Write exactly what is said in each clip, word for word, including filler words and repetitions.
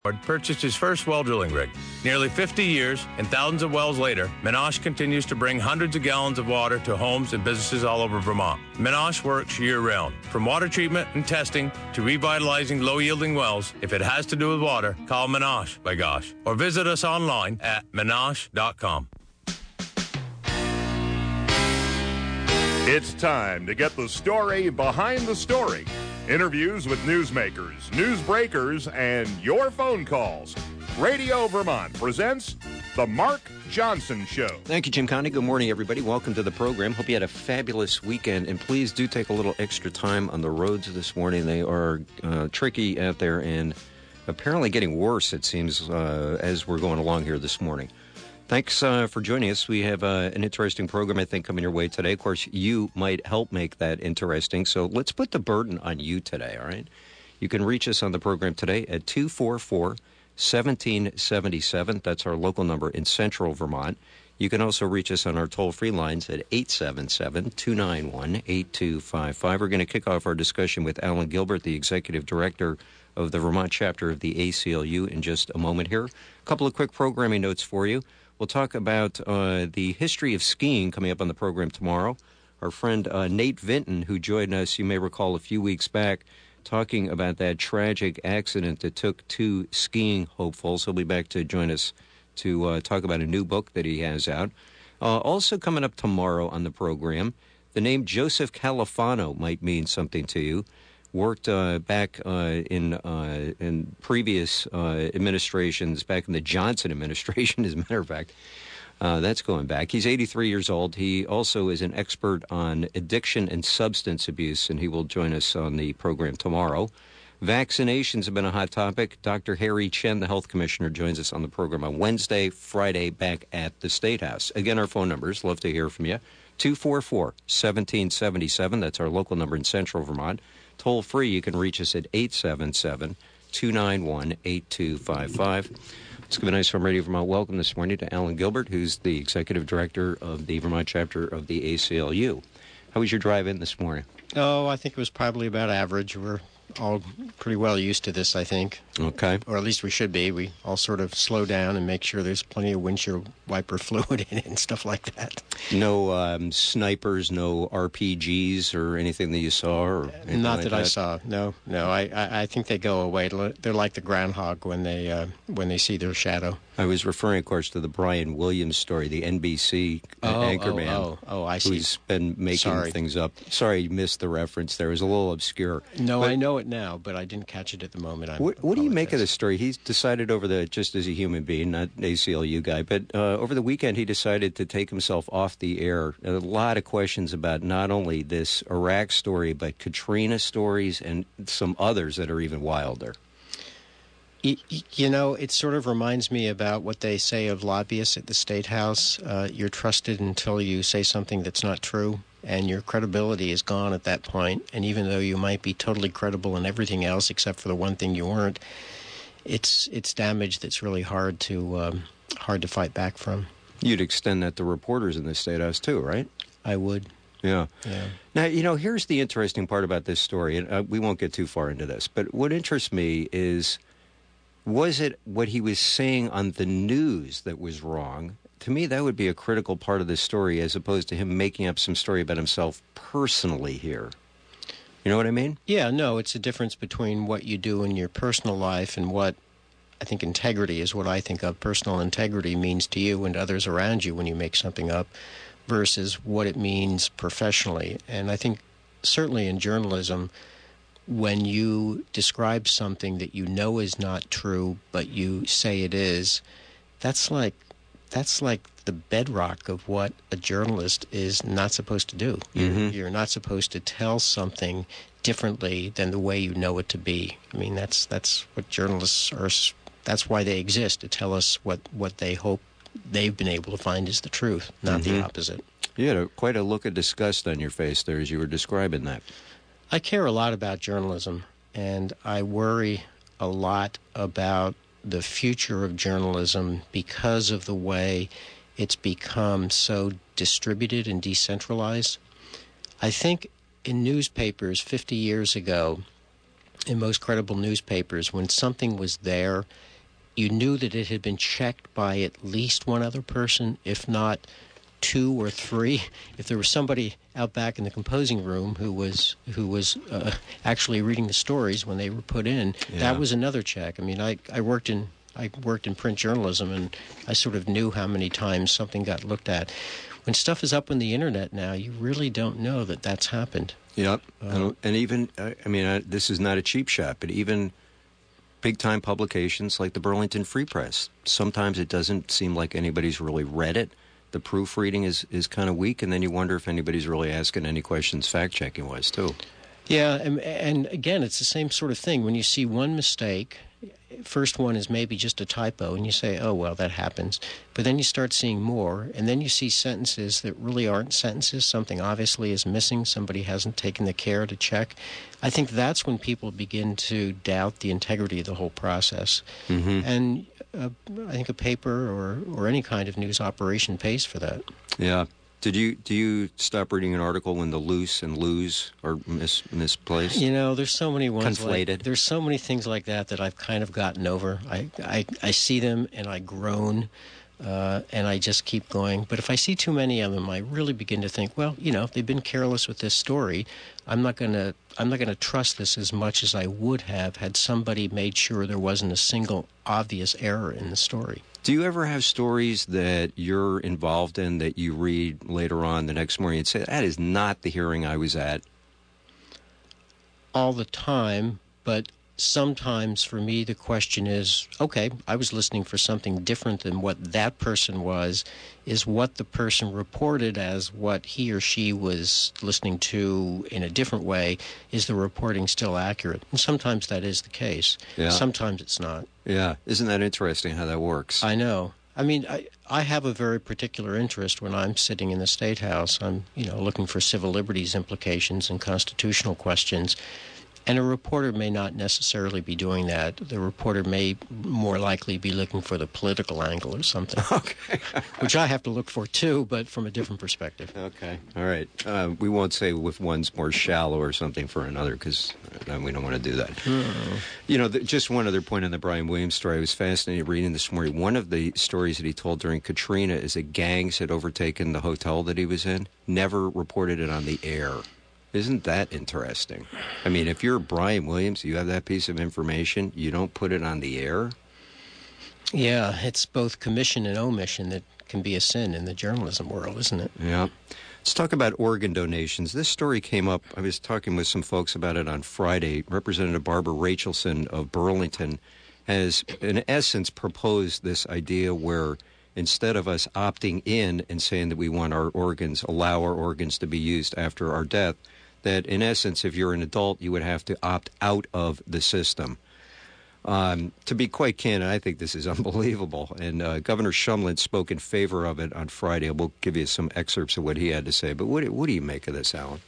purchased his first well drilling rig. Nearly fifty years and thousands of wells later, Minash continues to bring hundreds of gallons of water to homes and businesses all over Vermont. Minash works year-round. From water treatment and testing to revitalizing low-yielding wells, if it has to do with water, call Minash, by gosh. Or visit us online at minash dot com. It's time to get the story behind the story. Interviews with newsmakers, news breakers, and your phone calls. Radio Vermont presents The Mark Johnson Show. Thank you, Jim Connie. Good morning, everybody. Welcome to the program. Hope you had a fabulous weekend. And please do take a little extra time on the roads this morning. They are uh, tricky out there and apparently getting worse, it seems, uh, as we're going along here this morning. Thanks uh, for joining us. We have uh, an interesting program, I think, coming your way today. Of course, you might help make that interesting. So let's put the burden on you today, all right? You can reach us on the program today at two four four, one seven seven seven. That's our local number in central Vermont. You can also reach us on our toll-free lines at eight seven seven, two nine one, eight two five five. We're going to kick off our discussion with Alan Gilbert, the Executive Director of the Vermont chapter of the A C L U, in just a moment here. A couple of quick programming notes for you. We'll talk about uh, the history of skiing coming up on the program tomorrow. Our friend uh, Nate Vinton, who joined us, you may recall, a few weeks back, talking about that tragic accident that took two skiing hopefuls. He'll be back to join us to uh, talk about a new book that he has out. Uh, also coming up tomorrow on the program, the name Joseph Califano might mean something to you. Worked uh, back uh, in uh, in previous uh, administrations, back in the Johnson administration, as a matter of fact. Uh, that's going back. He's eighty-three years old. He also is an expert on addiction and substance abuse, and he will join us on the program tomorrow. Vaccinations have been a hot topic. Doctor Harry Chen, the health commissioner, joins us on the program on Wednesday, Friday, back at the State House. Again, our phone numbers, love to hear from you. two four four, one seven seven seven. That's our local number in central Vermont. Toll free, you can reach us at eight seven seven, two nine one, eight two five five. Let's give a nice from Radio Vermont welcome this morning to Alan Gilbert, who's the Executive Director of the Vermont chapter of the A C L U. How was your drive in this morning? Oh, I think it was probably about average. We're all pretty well used to this, I think. Okay. Or at least we should be. We all sort of slow down and make sure there's plenty of windshield wiper fluid in it and stuff like that. No um, snipers, no R P Gs or anything that you saw? Or Not like that, that I saw. No, no. I, I, I think they go away. They're like the groundhog when they uh, when they see their shadow. I was referring, of course, to the Brian Williams story, the N B C oh, anchorman. Oh, oh, oh, I see. Who's been making Sorry. things up. Sorry you missed the reference there. It was a little obscure. No, but I know it now, but I didn't catch it at the moment. I'm what, what do you make of this story? He's decided over the, just as a human being, not an A C L U guy, but uh, over the weekend he decided to take himself off the air. A lot of questions about not only this Iraq story, but Katrina stories and some others that are even wilder. You know, it sort of reminds me about what they say of lobbyists at the State House. Uh, you're trusted until you say something that's not true, and your credibility is gone at that point. And even though you might be totally credible in everything else except for the one thing you weren't, it's it's damage that's really hard to um, hard to fight back from. You'd extend that to reporters in the State House too, right? I would. Yeah. Yeah. Now, you know, here's the interesting part about this story, and uh, we won't get too far into this, but what interests me is, was it what he was saying on the news that was wrong? To me, that would be a critical part of this story, as opposed to him making up some story about himself personally here. You know what I mean? Yeah, no, it's a difference between what you do in your personal life and what, I think integrity is what I think of. Personal integrity means to you and others around you when you make something up versus what it means professionally. And I think certainly in journalism, when you describe something that you know is not true, but you say it is, that's like that's like the bedrock of what a journalist is not supposed to do. Mm-hmm. You're, you're not supposed to tell something differently than the way you know it to be. I mean, that's that's what journalists are. That's why they exist, to tell us what, what they hope they've been able to find is the truth, not mm-hmm. the opposite. You had a, quite a look of disgust on your face there as you were describing that. I care a lot about journalism, and I worry a lot about the future of journalism because of the way it's become so distributed and decentralized. I think in newspapers fifty years ago, in most credible newspapers, when something was there, you knew that it had been checked by at least one other person, if not two or three. If there was somebody out back in the composing room who was who was uh, actually reading the stories when they were put in, yeah. that was another check. I mean, I, I worked in I worked in print journalism, and I sort of knew how many times something got looked at. When stuff is up on the internet now, you really don't know that that's happened. Yep, Uh, and, and even I mean, I, this is not a cheap shot, but even big-time publications like the Burlington Free Press, sometimes it doesn't seem like anybody's really read it. The proofreading is, is kind of weak, and then you wonder if anybody's really asking any questions fact-checking wise, too. Yeah, and, and again, it's the same sort of thing. When you see one mistake, first one is maybe just a typo, and you say, oh, well, that happens. But then you start seeing more, and then you see sentences that really aren't sentences. Something obviously is missing. Somebody hasn't taken the care to check. I think that's when people begin to doubt the integrity of the whole process. Mm-hmm. And uh, I think a paper or, or any kind of news operation pays for that. Yeah. Did you do you stop reading an article when the loose and lose are mis, misplaced? You know, there's so many ones conflated. Like, there's so many things like that that I've kind of gotten over. I I, I see them and I groan, uh, and I just keep going. But if I see too many of them, I really begin to think, well, you know, they've been careless with this story. I'm not gonna I'm not gonna trust this as much as I would have had somebody made sure there wasn't a single obvious error in the story. Do you ever have stories that you're involved in that you read later on the next morning and say, that is not the hearing I was at? All the time, but sometimes for me the question is, okay, I was listening for something different than what that person was. Is what the person reported as what he or she was listening to in a different way, is the reporting still accurate? And sometimes that is the case. Yeah. Sometimes it's not. Yeah. Isn't that interesting how that works? I know. I mean, I, I have a very particular interest when I'm sitting in the State House. I'm, you know, looking for civil liberties implications and constitutional questions. And a reporter may not necessarily be doing that. The reporter may more likely be looking for the political angle or something. Okay. Which I have to look for, too, but from a different perspective. Okay. All right. Uh, we won't say if one's more shallow or something for another, because uh, we don't want to do that. Mm. You know, the, just one other point on the Brian Williams story. I was fascinated reading this morning. One of the stories that he told during Katrina is that gangs had overtaken the hotel that he was in, never reported it on the air. Isn't that interesting? I mean, if you're Brian Williams, you have that piece of information, you don't put it on the air? Yeah, it's both commission and omission that can be a sin in the journalism world, isn't it? Yeah. Let's talk about organ donations. This story came up, I was talking with some folks about it on Friday. Representative Barbara Rachelson of Burlington has, in essence, proposed this idea where instead of us opting in and saying that we want our organs, allow our organs to be used after our death, that in essence, if you're an adult, you would have to opt out of the system. Um, to be quite candid, I think this is unbelievable. And uh, Governor Shumlin spoke in favor of it on Friday. We'll give you some excerpts of what he had to say. But what, what do you make of this, Alan?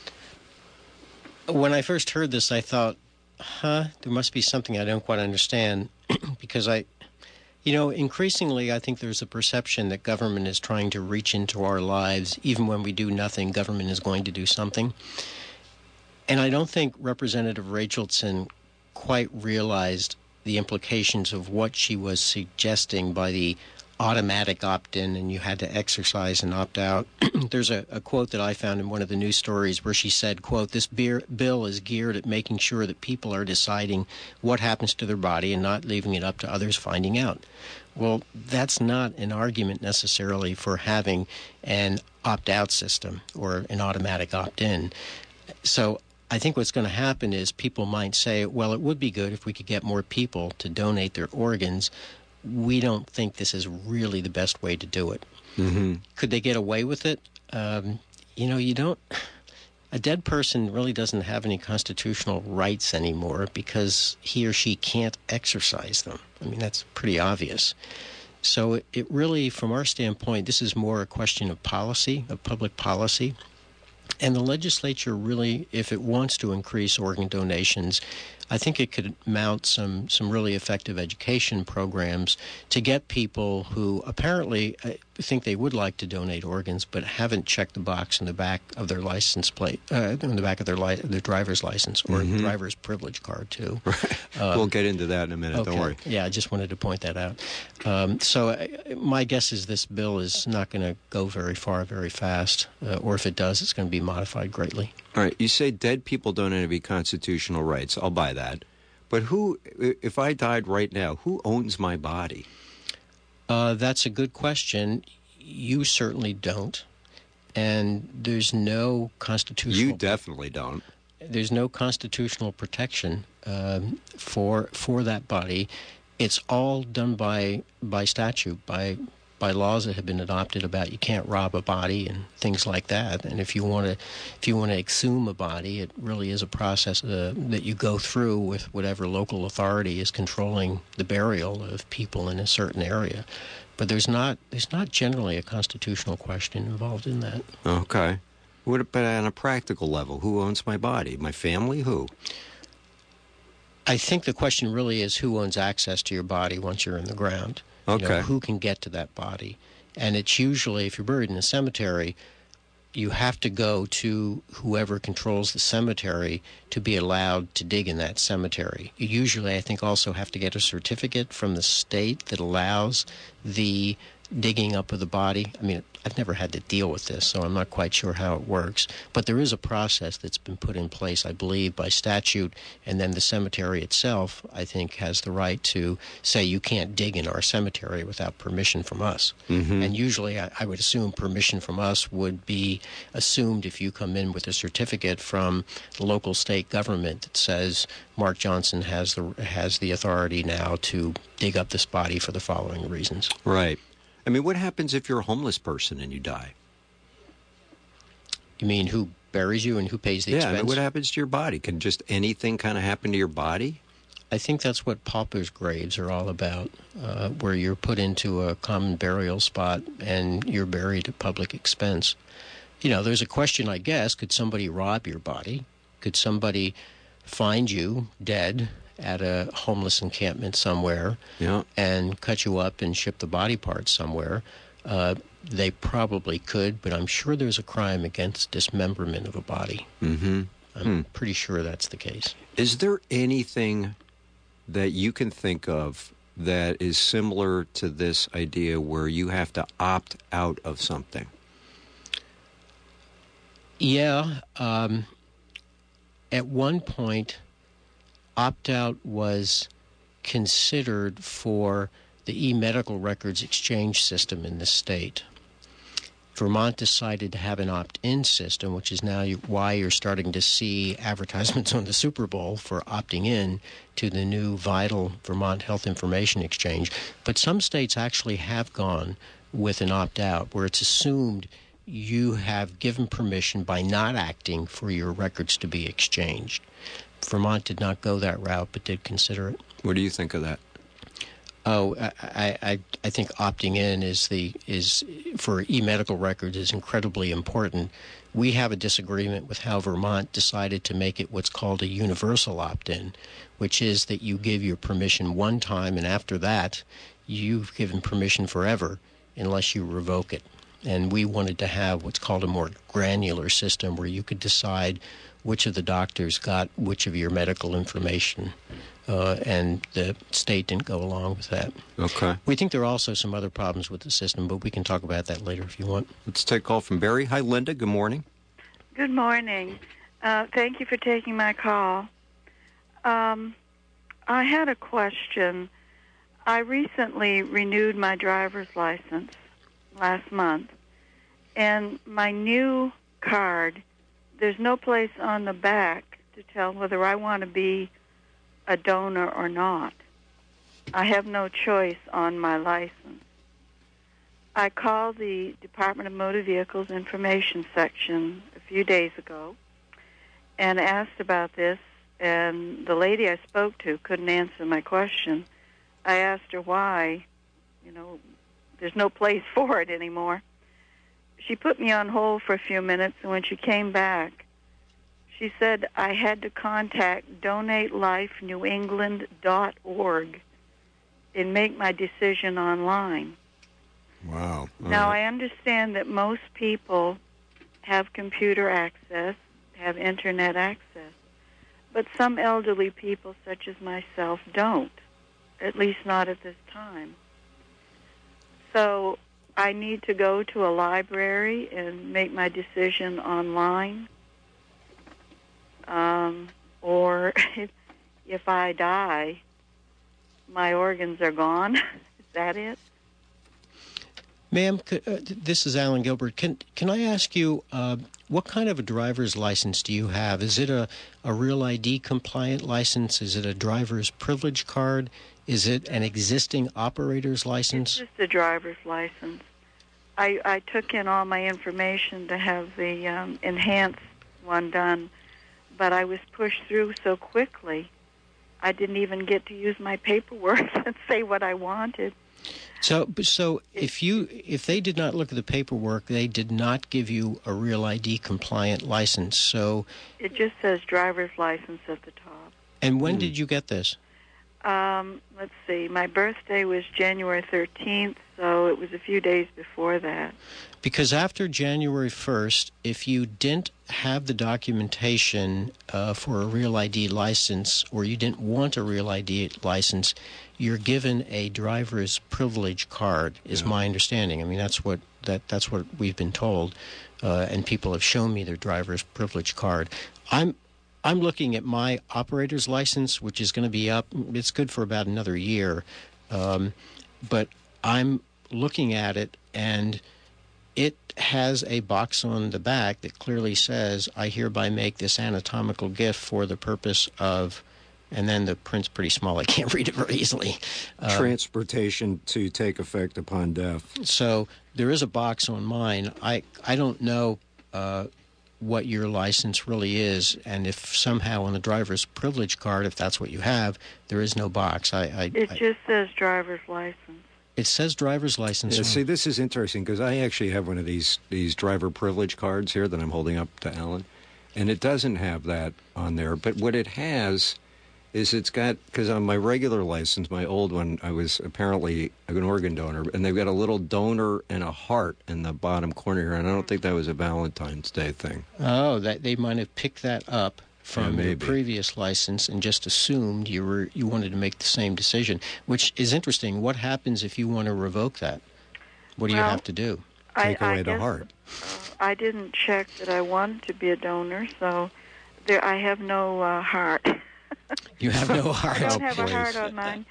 When I first heard this, I thought, huh, there must be something I don't quite understand. Because I, you know, increasingly I think there's a perception that government is trying to reach into our lives. Even when we do nothing, government is going to do something. And I don't think Representative Rachelson quite realized the implications of what she was suggesting by the automatic opt-in and you had to exercise and opt out. There's a, a quote that I found in one of the news stories where she said, quote, "This beer, bill is geared at making sure that people are deciding what happens to their body and not leaving it up to others finding out." Well, that's not an argument necessarily for having an opt-out system or an automatic opt-in. So I think what's going to happen is people might say, well, it would be good if we could get more people to donate their organs. We don't think this is really the best way to do it. Mm-hmm. Could they get away with it? Um, you know, you don't... A dead person really doesn't have any constitutional rights anymore because he or she can't exercise them. I mean, that's pretty obvious. So it, it really, from our standpoint, this is more a question of policy, of public policy. And the legislature really, if it wants to increase organ donations, I think it could mount some, some really effective education programs to get people who apparently uh, think they would like to donate organs but haven't checked the box in the back of their license plate, uh, in the back of their li- their driver's license or Mm-hmm. driver's privilege card, too. Right. Uh, we'll get into that in a minute. Okay. Don't worry. Yeah, I just wanted to point that out. Um, so uh, my guess is this bill is not going to go very far very fast, uh, or if it does, it's going to be modified greatly. All right. You say dead people don't have any constitutional rights. I'll buy that. But who, if I died right now, who owns my body? Uh, that's a good question. You certainly don't. And there's no constitutional... You definitely don't. There's no constitutional protection um, for for that body. It's all done by by statute, by by laws that have been adopted about you can't rob a body and things like that. And if you want to if you want to exhume a body, it really is a process uh, that you go through with whatever local authority is controlling the burial of people in a certain area. But there's not there's not generally a constitutional question involved in that. Okay. What about on a practical level? Who owns my body? My family? Who? I think the question really is who owns access to your body once you're in the ground. Okay. You know, who can get to that body? And it's usually, if you're buried in a cemetery, you have to go to whoever controls the cemetery to be allowed to dig in that cemetery. You usually, I think, also have to get a certificate from the state that allows the digging up of the body. I mean, I've never had to deal with this, so I'm not quite sure how it works. But there is a process that's been put in place, I believe, by statute, and then the cemetery itself, I think, has the right to say you can't dig in our cemetery without permission from us. Mm-hmm. And usually, I, I would assume permission from us would be assumed if you come in with a certificate from the local state government that says Mark Johnson has the has the authority now to dig up this body for the following reasons. Right. I mean, what happens if you're a homeless person and you die? You mean who buries you and who pays the yeah, expense? I mean, what happens to your body? Can just anything kind of happen to your body? I think that's what paupers' graves are all about, uh, where you're put into a common burial spot and you're buried at public expense. You know, there's a question, I guess, could somebody rob your body? Could somebody find you dead at a homeless encampment somewhere yeah. and cut you up and ship the body parts somewhere? Uh, they probably could, but I'm sure there's a crime against dismemberment of a body. Mm-hmm. I'm hmm. pretty sure that's the case. Is there anything that you can think of that is similar to this idea where you have to opt out of something? Yeah. Um, at one point, opt-out was considered for the e-medical records exchange system in the state. Vermont decided to have an opt-in system, which is now why you're starting to see advertisements on the Super Bowl for opting in to the new Vital Vermont Health Information Exchange. But some states actually have gone with an opt-out, where it's assumed you have given permission by not acting for your records to be exchanged. Vermont did not go that route, but did consider it. What do you think of that? Oh, I, I, I think opting in is the is for e-medical records is incredibly important. We have a disagreement with how Vermont decided to make it what's called a universal opt-in, which is that you give your permission one time, and after that, you've given permission forever unless you revoke it. And we wanted to have what's called a more granular system where you could decide which of the doctors got which of your medical information, uh, and the state didn't go along with that. Okay. We think there are also some other problems with the system, but we can talk about that later if you want. Let's take a call from Barry. Hi, Linda. Good morning. Good morning. Uh, thank you for taking my call. Um, I had a question. I recently renewed my driver's license last month, and my new card, there's no place on the back to tell whether I want to be a donor or not. I have no choice on my license. I called the Department of Motor Vehicles Information Section a few days ago and asked about this, and the lady I spoke to couldn't answer my question. I asked her why, you know, there's no place for it anymore. She put me on hold for a few minutes, and when she came back, she said I had to contact donate life new england dot org and make my decision online. Wow. All now, right. I understand that most people have computer access, have Internet access, but some elderly people, such as myself, don't, at least not at this time. So I need to go to a library and make my decision online, um, or if, if I die, my organs are gone. Is that it? Ma'am, could, uh, this is Alan Gilbert. Can can I ask you, uh, what kind of a driver's license do you have? Is it a, a Real I D compliant license? Is it a driver's privilege card? Is it an existing operator's license? It's just a driver's license. I, I took in all my information to have the um, enhanced one done, but I was pushed through so quickly, I didn't even get to use my paperwork and say what I wanted. So, so if you if they did not look at the paperwork, they did not give you a Real I D compliant license. So it just says driver's license at the top. And when Hmm. did you get this? Um, let's see. My birthday was January thirteenth, so it was a few days before that. Because after January first, if you didn't have the documentation uh, for a Real I D license, or you didn't want a Real I D license, you're given a driver's privilege card, is Yeah. my understanding. I mean, that's what that that's what we've been told, uh, and people have shown me their driver's privilege card. I'm I'm looking at my operator's license, which is going to be up. It's good for about another year, um, but I'm looking at it, and it has a box on the back that clearly says, I hereby make this anatomical gift for the purpose of, and then the print's pretty small. I can't read it very easily. Um, Transportation to take effect upon death. so there is a box on mine. I, I don't know uh, what your license really is, and if somehow on the driver's privilege card, if that's what you have, there is no box. I, I, It I just says driver's license. It says driver's license. Yeah, on- see, this is interesting because I actually have one of these these driver privilege cards here that I'm holding up to Alan, and it doesn't have that on there. But what it has is it's got, because on my regular license, my old one, I was apparently an organ donor, and they've got a little donor and a heart in the bottom corner here, and I don't think that was a Valentine's Day thing. Oh, that they might have picked that up from Yeah, your maybe. previous license and just assumed you were you wanted to make the same decision, which is interesting. What happens if you want to revoke that? What do you Well, have to do? Take I, away I the guess, heart. uh, I didn't check that I wanted to be a donor, so there I have no uh, heart. You have no I heart. don't Oh, have a please. heart on mine.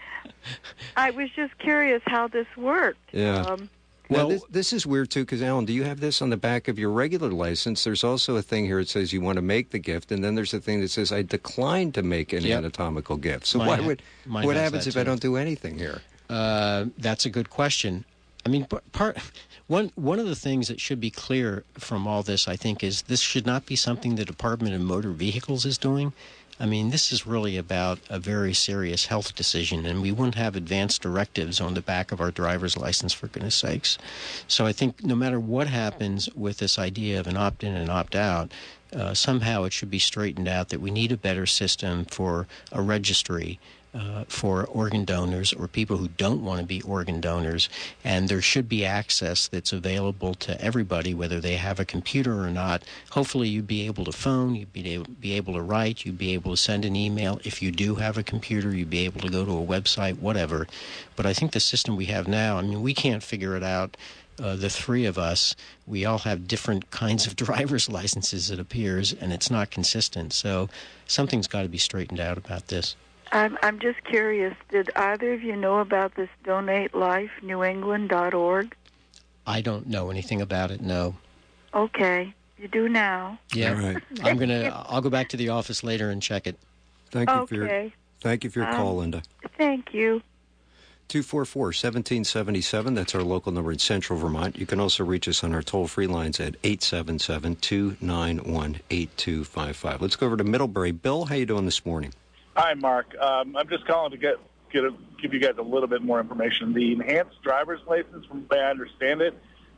I was just curious how this worked. Yeah. Um, Well, Well- this, this is weird, too, because, Alan, do you have this on the back of your regular license? There's also a thing here that says you want to make the gift, and then there's a thing that says I decline to make an Yep. anatomical gift. So Mine why ha- would mine what has happens that, if I too. don't do anything here? Uh, that's a good question. I mean, p- part one one of the things that should be clear from all this, I think, is this should not be something the Department of Motor Vehicles is doing. I mean, this is really about a very serious health decision, and we wouldn't have advanced directives on the back of our driver's license, for goodness sakes. So I think no matter what happens with this idea of an opt-in and opt-out, uh, somehow it should be straightened out that we need a better system for a registry uh, for organ donors or people who don't want to be organ donors, and there should be access that's available to everybody, whether they have a computer or not. Hopefully you'd be able to phone, you'd be able, be able to write, you'd be able to send an email. If you do have a computer, you'd be able to go to a website, whatever. But I think the system we have now, I mean, we can't figure it out. Uh, the three of us, we all have different kinds of driver's licenses, it appears, and it's not consistent. So something's got to be straightened out about this. I'm I'm just curious. Did either of you know about this donate life new england dot org? I don't know anything about it, no. Okay, you do now. Yeah, All right. I'm gonna. I'll go back to the office later and check it. Thank you for your Okay, thank you for your Um, call, Linda. thank you. two four four, one seven seven seven. That's our local number in Central Vermont. You can also reach us on our toll-free lines at eight seven seven, two nine one, eight two five five. Let's go over to Middlebury. Bill, how you doing this morning? Hi, Mark. Um, I'm just calling to get, get a, give you guys a little bit more information. The enhanced driver's license, from the way I understand it,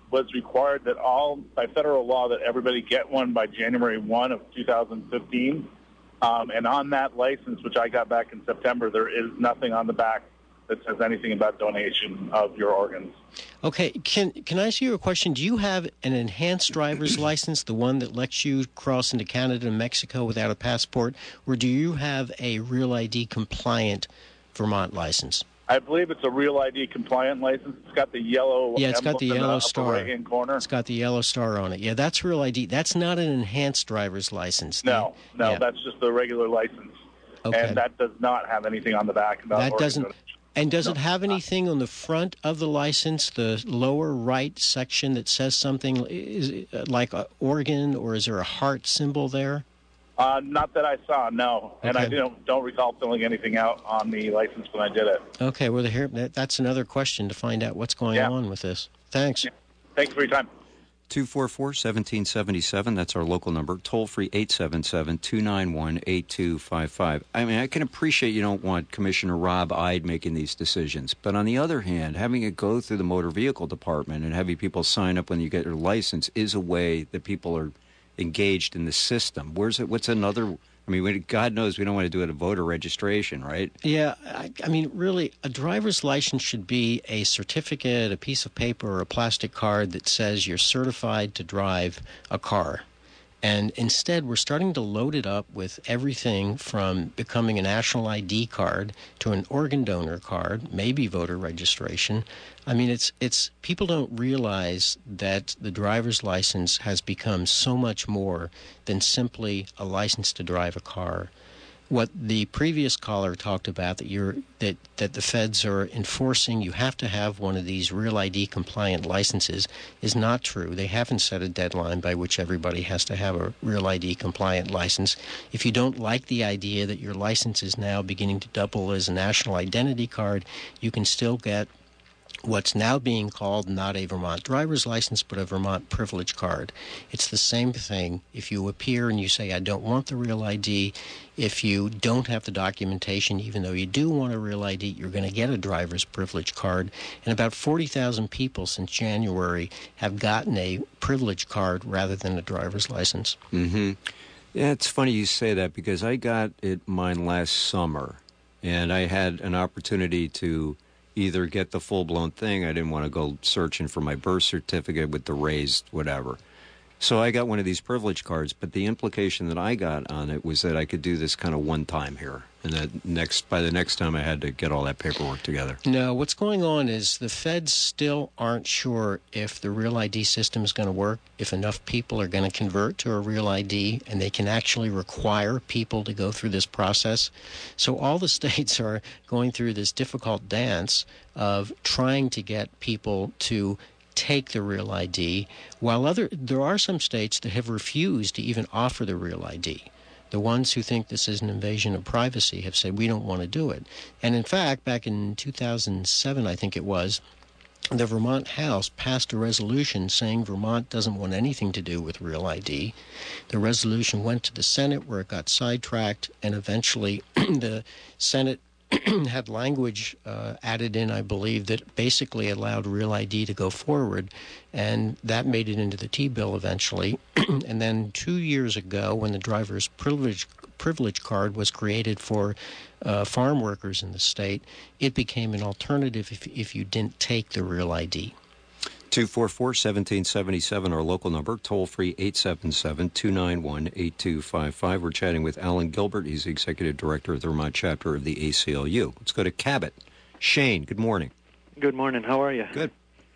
was required that all, by federal law, that everybody get one by January first of two thousand fifteen. Um, and on that license, which I got back in September, there is nothing on the back that says anything about donation of your organs. Okay, can can I ask you a question? Do you have an enhanced driver's license, the one that lets you cross into Canada and Mexico without a passport, or do you have a Real I D compliant Vermont license? I believe it's a Real I D compliant license. It's got the yellow yeah, it's got the yellow the star. right-hand corner. It's got the yellow star on it. Yeah, that's Real I D. That's not an enhanced driver's license. No, no, yeah. that's just the regular license. Okay. And that does not have anything on the back about That organ doesn't. donation. And does No. it have anything on the front of the license, the lower right section that says something is it like an organ, or is there a heart symbol there? Uh, not that I saw, no. And I Okay. don't don't recall filling anything out on the license when I did it. Okay, well, here that, that's another question to find out what's going Yeah. on with this. Thanks. Yeah. Thanks for your time. two four four, one seven seven seven, that's our local number. Toll free eight seven seven, two nine one, eight two five five. I mean, I can appreciate you don't want Commissioner Rob Ide making these decisions. But on the other hand, having it go through the motor vehicle department and having people sign up when you get your license is a way that people are engaged in the system. Where's it? What's another? I mean, we, God knows we don't want to do it at voter registration, right? Yeah, I, I mean, really, a driver's license should be a certificate, a piece of paper, or a plastic card that says you're certified to drive a car. And instead, we're starting to load it up with everything from becoming a national I D card to an organ donor card, maybe voter registration. I mean, it's it's people don't realize that the driver's license has become so much more than simply a license to drive a car. What the previous caller talked about, that you're that, that the feds are enforcing, you have to have one of these Real I D compliant licenses, is not true. They haven't set a deadline by which everybody has to have a Real I D compliant license. If you don't like the idea that your license is now beginning to double as a national identity card, you can still get what's now being called not a Vermont driver's license, but a Vermont privilege card. It's the same thing. If you appear and you say, I don't want the Real I D, if you don't have the documentation, even though you do want a Real I D, you're going to get a driver's privilege card. And about forty thousand people since January have gotten a privilege card rather than a driver's license. Mm-hmm. Yeah, it's funny you say that because I got it mine last summer, and I had an opportunity to either get the full-blown thing. I didn't want to go searching for my birth certificate with the raised whatever. So I got one of these privilege cards, but the implication that I got on it was that I could do this kind of one time here, and that next by the next time I had to get all that paperwork together. No, what's going on is the feds still aren't sure if the Real I D system is going to work, if enough people are going to convert to a Real I D, and they can actually require people to go through this process. So all the states are going through this difficult dance of trying to get people to take the Real I D, while other there are some states that have refused to even offer the Real I D. The ones who think this is an invasion of privacy have said, we don't want to do it. And in fact, back in two thousand seven, I think it was, the Vermont House passed a resolution saying Vermont doesn't want anything to do with Real I D. The resolution went to the Senate, where it got sidetracked, and eventually the Senate had language uh, added in, I believe, that basically allowed Real I D to go forward, and that made it into the T-bill eventually. And then two years ago, when the driver's privilege privilege card was created for uh, farm workers in the state, it became an alternative if, if you didn't take the Real I D. two four four, one seven seven seven, our local number, toll-free eight seven seven, two nine one, eight two five five. We're chatting with Alan Gilbert. He's the executive director of the Vermont chapter of the A C L U. Let's go to Cabot. Shane, good morning. Good morning. How are you? Good.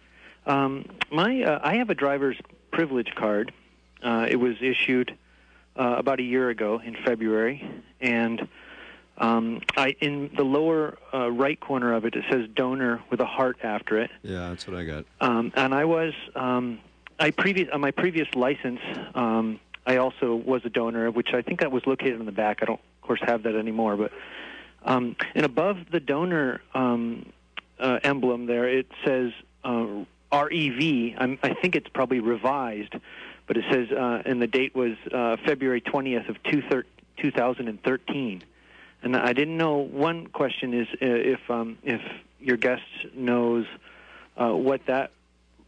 Um, my, uh, I have a driver's privilege card. Uh, it was issued uh, about a year ago in February, and um, I in the lower uh, right corner of it, it says donor with a heart after it. Yeah, that's what I got. Um, and I was, um, I previous on my previous license, um, I also was a donor, which I think that was located in the back. I don't, of course, have that anymore. But um, and above the donor um, uh, emblem there, it says uh, R E V. I'm, I think it's probably revised, but it says, uh, and the date was uh, February twentieth of two thousand thirteen. And I didn't know. One question is uh, if um, if your guest knows uh, what that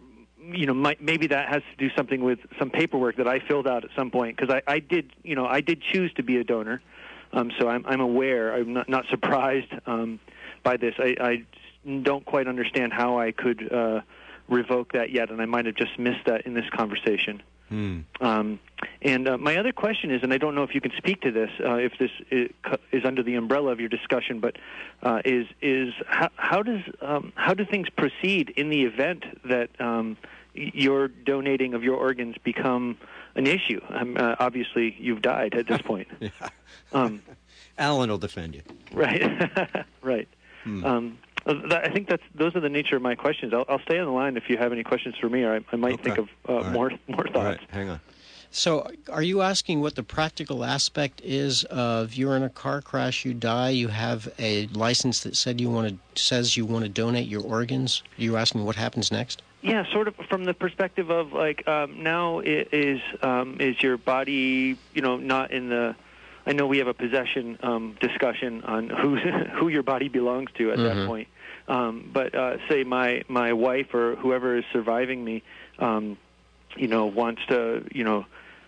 you know, might, maybe that has to do something with some paperwork that I filled out at some point, because I, I did, you know, I did choose to be a donor, um, so I'm, I'm aware. I'm not, not surprised um, by this. I, I don't quite understand how I could uh, revoke that yet, and I might have just missed that in this conversation. Hmm. Um, and uh, my other question is, and I don't know if you can speak to this, uh, if this is, is under the umbrella of your discussion, but uh, is is how, how does um, how do things proceed in the event that um, your donating of your organs become an issue? Um, uh, obviously, you've died at this point. Yeah. Um, Alan will defend you. Right, right. Hmm. Um, I think that's those are the nature of my questions. I'll, I'll stay on the line if you have any questions for me, or I, I might Okay. think of uh, right. more more thoughts. All right, hang on. So are you asking what the practical aspect is of you're in a car crash, you die, you have a license that said you want to says you want to donate your organs? Are you asking what happens next? Yeah, sort of from the perspective of like um, now i- is um, is your body, you know, not in the. I know we have a possession um, discussion on who who your body belongs to at Mm-hmm. that point. Um, but uh, say my my wife or whoever is surviving me, um, you know, wants to, you know,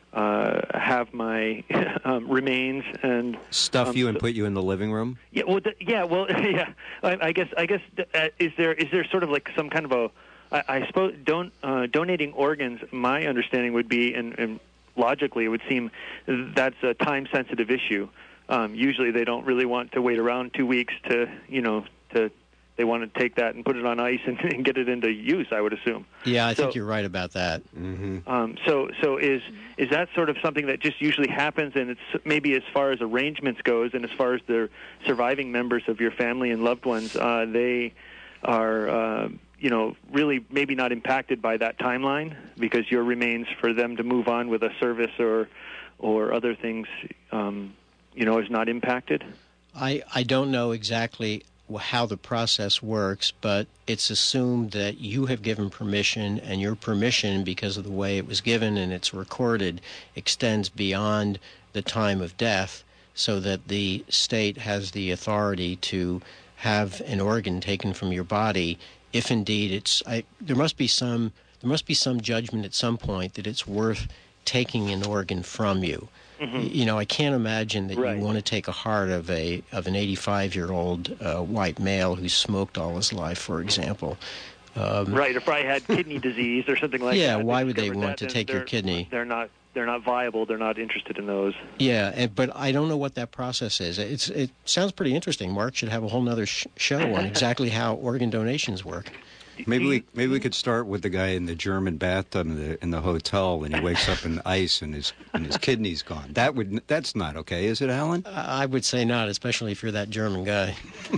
uh, have my um, remains and Stuff um, you and so- put you in the living room? Yeah, well, th- yeah, well, yeah. I, I guess, I guess, uh, is there is there sort of like some kind of a, I, I suppose, don't uh, donating organs. My understanding would be, and, and logically, it would seem that's a time-sensitive issue. Um, usually, they don't really want to wait around two weeks to, you know, to. They want to take that and put it on ice and, and get it into use, I would assume. Yeah, I So- think you're right about that. Mm-hmm. Um, so, so is is that sort of something that just usually happens, and it's maybe as far as arrangements goes, and as far as the surviving members of your family and loved ones, uh, they are, uh, you know, really maybe not impacted by that timeline because your remains for them to move on with a service or or other things, um, you know, is not impacted. I, I don't know exactly how the process works, but it's assumed that you have given permission, and your permission, because of the way it was given and it's recorded, extends beyond the time of death, so that the state has the authority to have an organ taken from your body if indeed it's I, there must be some there must be some judgment at some point that it's worth taking an organ from you. Mm-hmm. You know, I can't imagine that Right. you want to take a heart of a of an eighty-five-year-old uh, white male who's smoked all his life, for example. Um, Right. If I had kidney disease or something like Yeah, that. why would they discovered want that, to then take your they're- kidney? They're not. They're not viable. They're not interested in those. Yeah, and, but I don't know what that process is. It's it sounds pretty interesting. Mark should have a whole nother sh- show on exactly how organ donations work. Maybe we maybe we could start with the guy in the German bathtub in the in the hotel, and he wakes up in ice and his and his kidney's gone. That would that's not okay, is it, Alan? I would say not, especially if you're that German guy.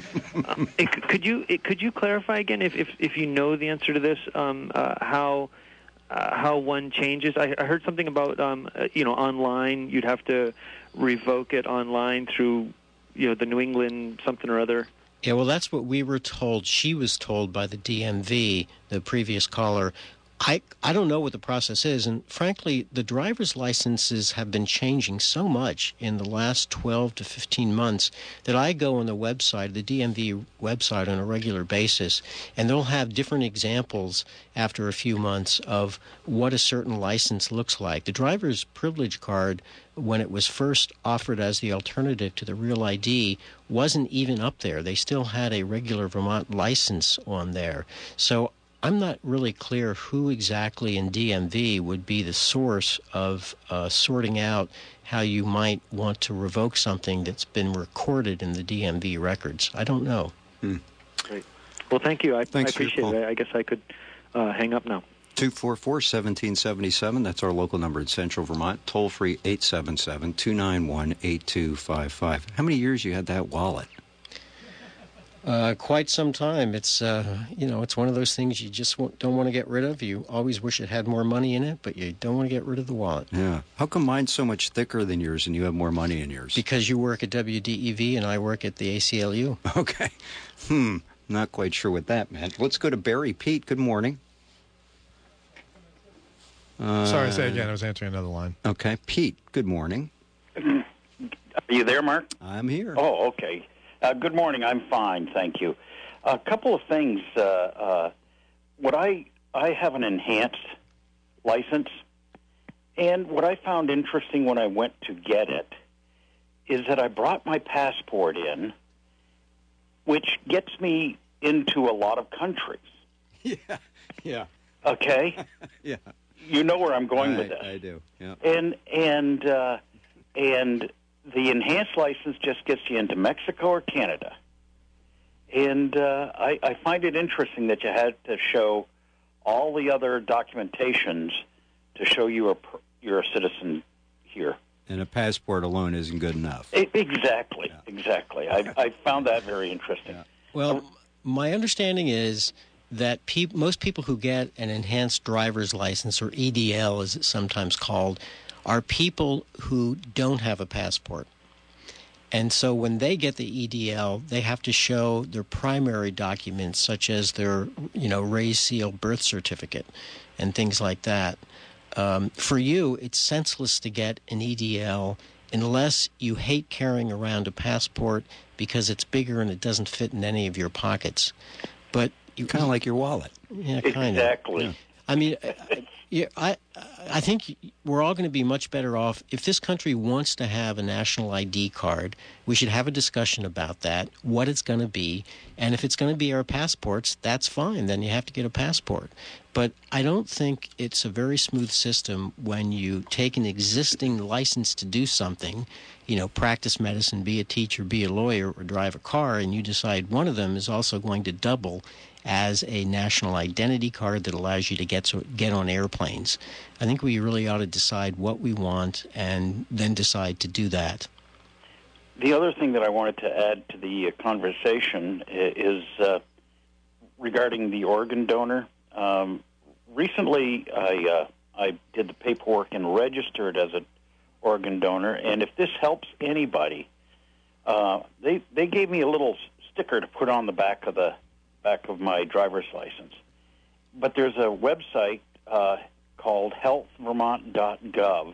um, it, could you it, could you clarify again, if if, if you know the answer to this, um, uh, how uh, how one changes? I, I heard something about um, uh, you know online. You'd have to revoke it online through you know the New England something or other. Yeah, well, that's what we were told. She was told by the D M V, the previous caller. I, I don't know what the process is, and frankly, the driver's licenses have been changing so much in the last twelve to fifteen months that I go on the website, the D M V website, on a regular basis, and they'll have different examples after a few months of what a certain license looks like. The driver's privilege card, when it was first offered as the alternative to the Real I D, wasn't even up there. They still had a regular Vermont license on there. So I'm not really clear who exactly in D M V would be the source of uh, sorting out how you might want to revoke something that's been recorded in the D M V records. I don't know. Hmm. Great. Well, thank you. I, I Thanks for your appreciate call. it. I guess I could uh, hang up now. two four four, one seven seven seven. That's our local number in Central Vermont. Toll free eight seven seven, two nine one, eight two five five. How many years you had that wallet? Uh, quite some time. It's uh, you know, it's one of those things you just w- don't want to get rid of. You always wish it had more money in it, but you don't want to get rid of the wallet. Yeah. How come mine's so much thicker than yours and you have more money in yours? Because you work at W D E V and I work at the A C L U. Okay. Hmm. Not quite sure what that meant. Let's go to Barry. Pete, good morning. Uh, Sorry, say again. I was answering another line. Okay. Pete, good morning. Are you there, Mark? I'm here. Oh, okay. Uh, good morning. I'm fine, thank you. A couple of things. Uh, uh, what I I have an enhanced license, and what I found interesting when I went to get it is that I brought my passport in, which gets me into a lot of countries. Yeah, yeah. Okay? Yeah. You know where I'm going I, with this. I do, yeah. And, and, uh, and the enhanced license just gets you into Mexico or Canada. And uh, I, I find it interesting that you had to show all the other documentations to show you are you're a citizen here. And a passport alone isn't good enough. It, exactly, yeah. exactly. I, I found that very interesting. Yeah. Well, my understanding is that pe- most people who get an enhanced driver's license, or E D L as it's sometimes called, are people who don't have a passport. And so when they get the E D L, they have to show their primary documents, such as their, you know, raised seal birth certificate and things like that. Um, for you, it's senseless to get an E D L unless you hate carrying around a passport because it's bigger and it doesn't fit in any of your pockets. But you kind of like your wallet. Yeah, kind of. Exactly. Yeah. I mean, I, yeah, I I think we're all going to be much better off if this country wants to have a national I D card. We should have a discussion about that, what it's going to be, and if it's going to be our passports, that's fine. Then you have to get a passport. But I don't think it's a very smooth system when you take an existing license to do something, you know, practice medicine, be a teacher, be a lawyer, or drive a car, and you decide one of them is also going to double as a national identity card that allows you to get so, get on airplanes. I think we really ought to decide what we want and then decide to do that. The other thing that I wanted to add to the conversation is uh, regarding the organ donor. Um, recently, I uh, I did the paperwork and registered as an organ donor, and if this helps anybody, uh, they they gave me a little sticker to put on the back of the back of my driver's license. But there's a website uh, called health vermont dot gov,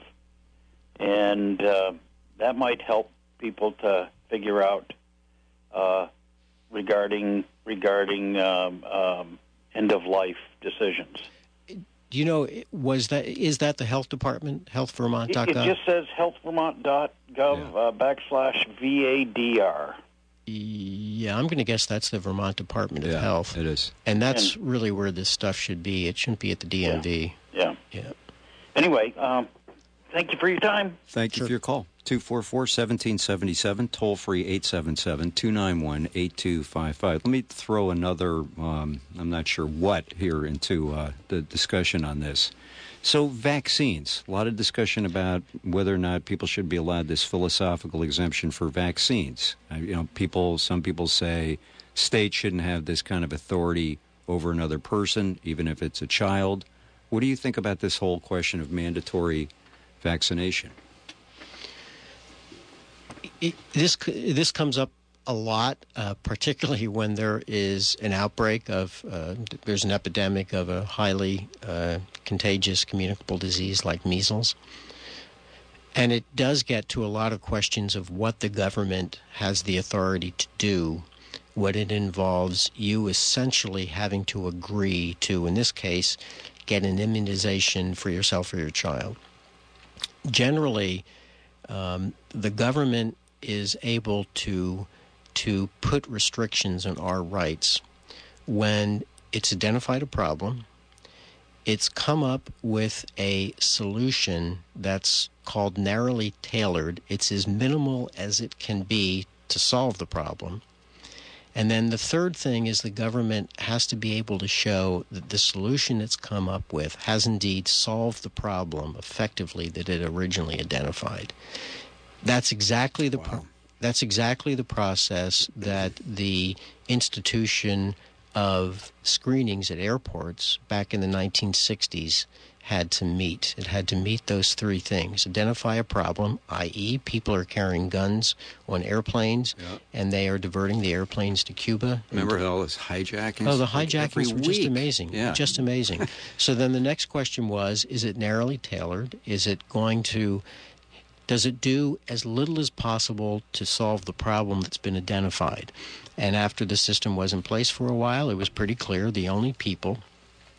and uh, that might help people to figure out uh, regarding regarding um, um, end of life decisions. Do you know, was that is that the health department, health vermont dot gov? It, it just says health vermont dot gov yeah. uh, backslash V A D R. Yeah, I'm going to guess that's the Vermont Department of yeah, Health. It is. And that's and, really where this stuff should be. It shouldn't be at the D M V. Yeah. Yeah. yeah. Anyway, um, thank you for your time. Thank sure. you for your call. two four four, one seven seven seven, toll-free eight seven seven, two nine one, eight two five five. Let me throw another, um, I'm not sure what, here into uh, the discussion on this. So vaccines, a lot of discussion about whether or not people should be allowed this philosophical exemption for vaccines. Uh, you know, people, some people say states shouldn't have this kind of authority over another person, even if it's a child. What do you think about this whole question of mandatory vaccination? It, this this comes up a lot, uh, particularly when there is an outbreak of, uh, there's an epidemic of a highly uh, contagious communicable disease like measles. And it does get to a lot of questions of what the government has the authority to do, what it involves you essentially having to agree to, in this case, get an immunization for yourself or your child. Generally, um, the government is able to to put restrictions on our rights when it's identified a problem, it's come up with a solution that's called narrowly tailored. It's as minimal as it can be to solve the problem. And then the third thing is the government has to be able to show that the solution it's come up with has indeed solved the problem effectively that it originally identified. That's exactly the wow. pro- that's exactly the process that the institution of screenings at airports back in the nineteen sixties had to meet. It had to meet those three things. Identify a problem, that is people are carrying guns on airplanes, yeah. and they are diverting the airplanes to Cuba. Remember all those hijackings? Oh, the hijackings were just amazing. Yeah. Just amazing. So then the next question was, is it narrowly tailored? Is it going to... Does it do as little as possible to solve the problem that's been identified? And after the system was in place for a while, it was pretty clear the only people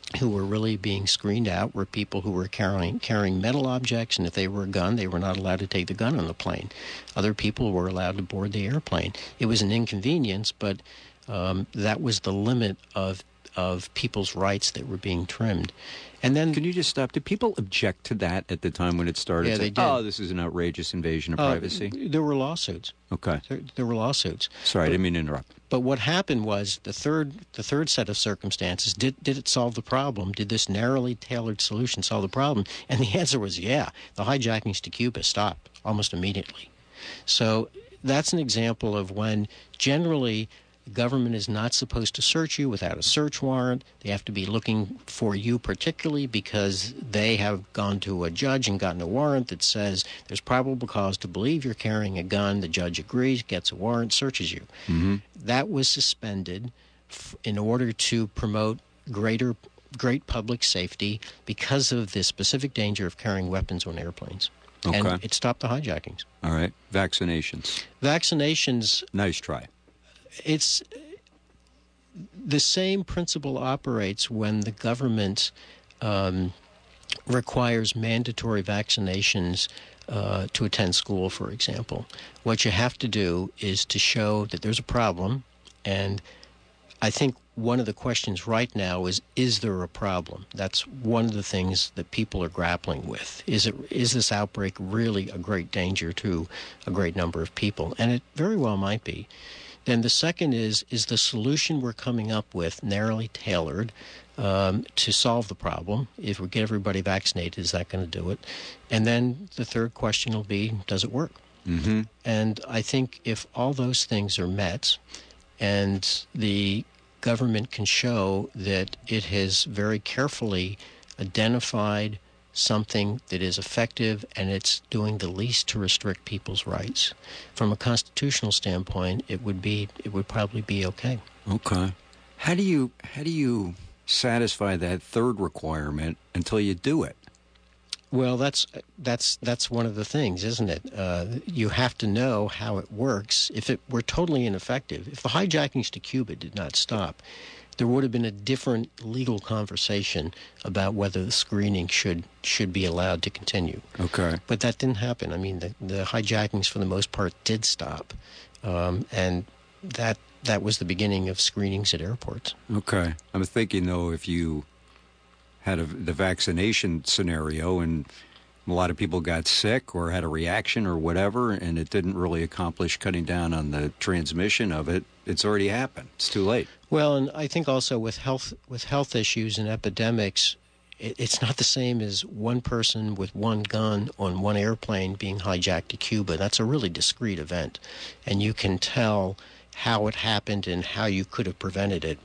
who were really being screened out were people who were carrying carrying metal objects, and if they were a gun, they were not allowed to take the gun on the plane. Other people were allowed to board the airplane. It was an inconvenience, but um, that was the limit of of people's rights that were being trimmed. And then, can you just stop? Did people object to that at the time when it started? Yeah, they did. Oh, this is an outrageous invasion of uh, privacy. There were lawsuits. Okay. There, there were lawsuits. Sorry, but, I didn't mean to interrupt. But what happened was the third the third set of circumstances, did, did it solve the problem? Did this narrowly tailored solution solve the problem? And the answer was yeah. The hijackings to Cuba stopped almost immediately. So that's an example of when generally the government is not supposed to search you without a search warrant. They have to be looking for you particularly because they have gone to a judge and gotten a warrant that says there's probable cause to believe you're carrying a gun. The judge agrees, gets a warrant, searches you. Mm-hmm. That was suspended f- in order to promote greater, great public safety because of the specific danger of carrying weapons on airplanes. Okay. And it stopped the hijackings. All right. Vaccinations. Vaccinations. Nice try. It's the same principle operates when the government um, requires mandatory vaccinations uh, to attend school, for example. What you have to do is to show that there's a problem, and I think one of the questions right now is, is there a problem? That's one of the things that people are grappling with. Is it is this outbreak really a great danger to a great number of people? And it very well might be. Then the second is, is the solution we're coming up with narrowly tailored um, to solve the problem? If we get everybody vaccinated, is that going to do it? And then the third question will be, does it work? Mm-hmm. And I think if all those things are met and the government can show that it has very carefully identified something that is effective and it's doing the least to restrict people's rights. From a constitutional standpoint, it would be it would probably be okay. Okay. How do you how do you satisfy that third requirement until you do it? Well, that's that's that's one of the things, isn't it? Uh, you have to know how it works. If it were totally ineffective, if the hijackings to Cuba did not stop, there would have been a different legal conversation about whether the screening should should be allowed to continue. Okay. But that didn't happen. I mean, the, the hijackings, for the most part, did stop. Um, and that that was the beginning of screenings at airports. Okay. I'm thinking, though, if you had a, the vaccination scenario and a lot of people got sick or had a reaction or whatever, and it didn't really accomplish cutting down on the transmission of it, it's already happened. It's too late. Well, and I think also with health with health issues and epidemics, it, it's not the same as one person with one gun on one airplane being hijacked to Cuba. That's a really discrete event, and you can tell how it happened and how you could have prevented it,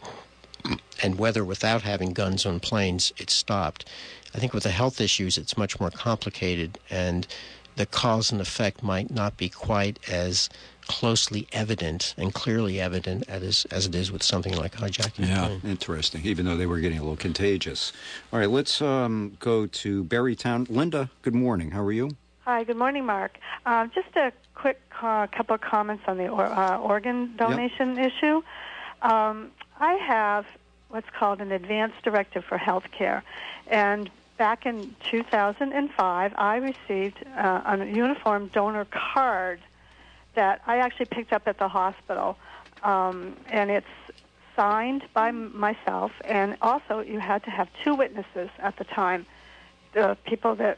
and whether without having guns on planes it stopped. I think with the health issues, it's much more complicated, and the cause and effect might not be quite as closely evident and clearly evident as, as it is with something like hijacking. Yeah, interesting, even though they were getting a little contagious. All right, let's um, go to Berrytown. Linda, good morning. How are you? Hi, good morning, Mark. Uh, just a quick uh, couple of comments on the or, uh, organ donation yep. issue. Um, I have what's called an advance directive for health care, and back in two thousand five, I received uh, a uniform donor card that I actually picked up at the hospital, um, and it's signed by myself, and also you had to have two witnesses at the time, the people that